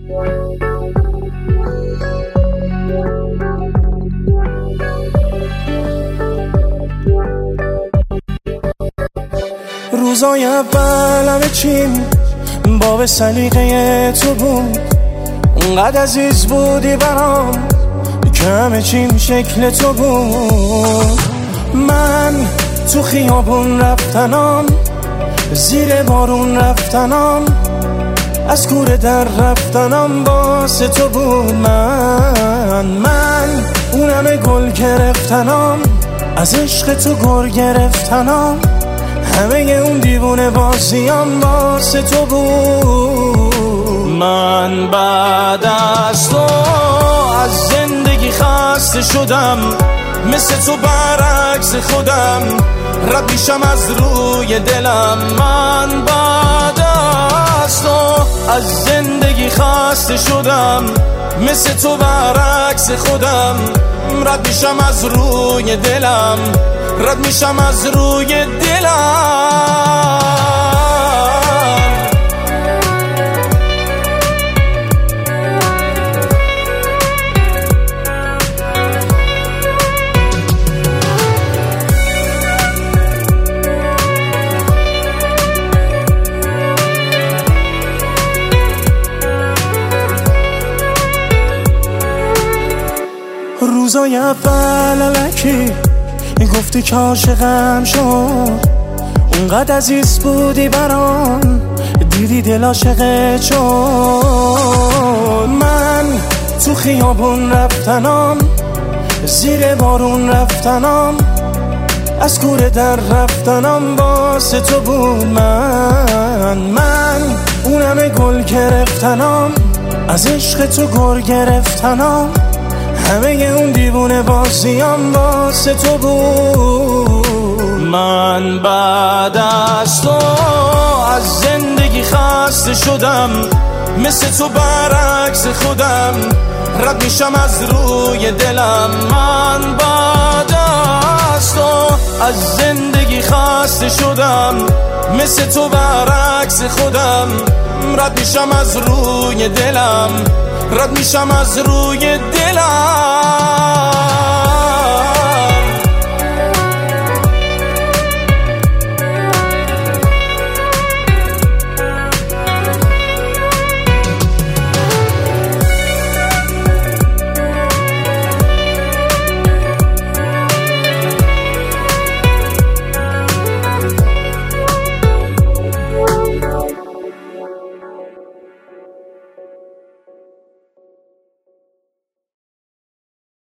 روزای اول همه چیم باب سلیقه تو بود، اونقدر عزیز بودی برام که همه چیم شکل تو بود. من تو خیابون رفتنام، زیر بارون رفتنام، از کوره در رفتنام واسه تو بود. من اونم گل گرفتنام، از عشق تو گر گرفتنام، همه اون دیوونه بازیام واسه تو بود. من بعد از تو از زندگی خسته شدم، مثل تو برعکس خودم رد میشم از روی دلم. من بعد از تو از زندگی خسته شدم، مثل تو برعکس خودم رد میشم از روی دلم، رد میشم از روی دلم. روزای اول الکی گفتی که عاشقم شد، اونقدر عزیز بودی برام دیدی دل عاشقت شد. من تو خیابون رفتنام، زیر بارون رفتنام، از کوره در رفتنام واسه تو بود. من اونم گل گرفتنام، از عشق تو گر گرفتنام، همه اون دیوونه بازیام واسه تو بود. من بعد از تو از زندگی خسته شدم، مثل تو برعکس خودم رد میشم از روی دلم. من بعد از تو از زندگی خسته شدم، مثل تو برعکس خودم رد میشم از روی دلم، رد میشم از روی دلم.